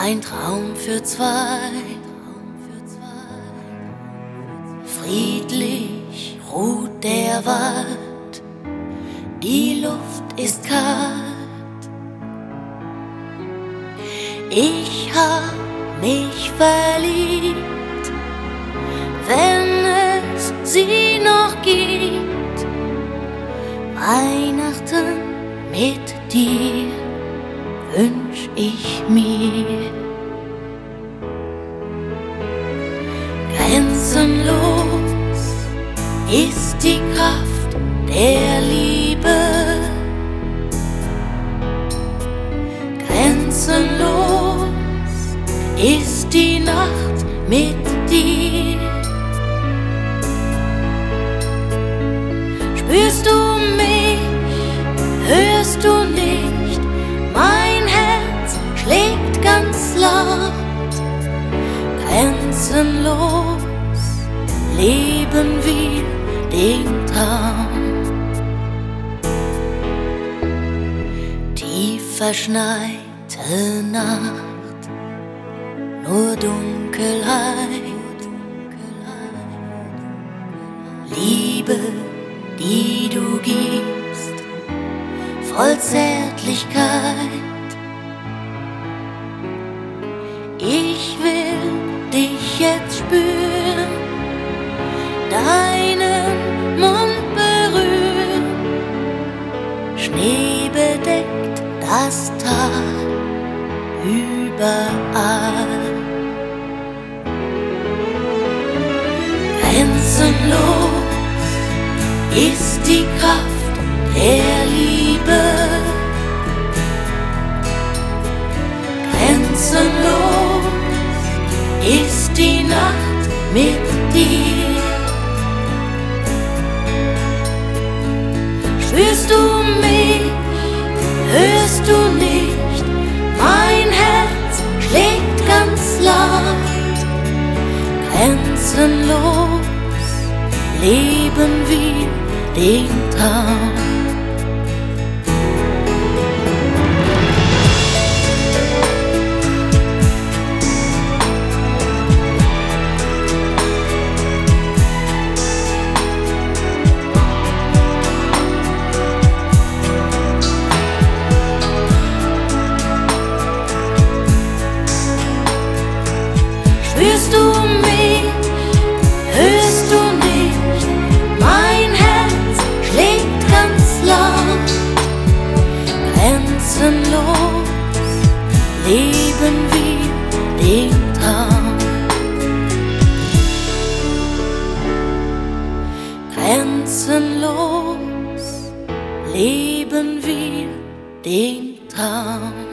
ein Traum für zwei. Friedlich ruht der Wald, die Luft ist kalt. Ich hab mich verliebt, wenn es sie noch gibt. Weihnachten mit dir wünsch ich mir. Grenzenlos ist die Kraft der Liebe. Grenzenlos ist die Nacht mit dir. Spürst du mich, hörst du nicht? Mein Herz schlägt ganz laut. Grenzenlos leben wir den Traum. Tief verschneite Nacht, nur Dunkelheit. Liebe, die du gibst, voll Zärtlichkeit. Ich will dich jetzt spüren, deinen Mund berühren. Schnee bedeckt das Tal überall. Grenzenlos ist die Kraft der Liebe. Grenzenlos ist die Nacht mit dir. Spürst du mich, hörst du nicht? Mein Herz schlägt ganz laut. Grenzenlos leben wir den Traum. Spürst du mich, hörst du nicht? Mein Herz schlägt ganz laut. Grenzenlos leben wir den Traum. Grenzenlos leben wir den Traum.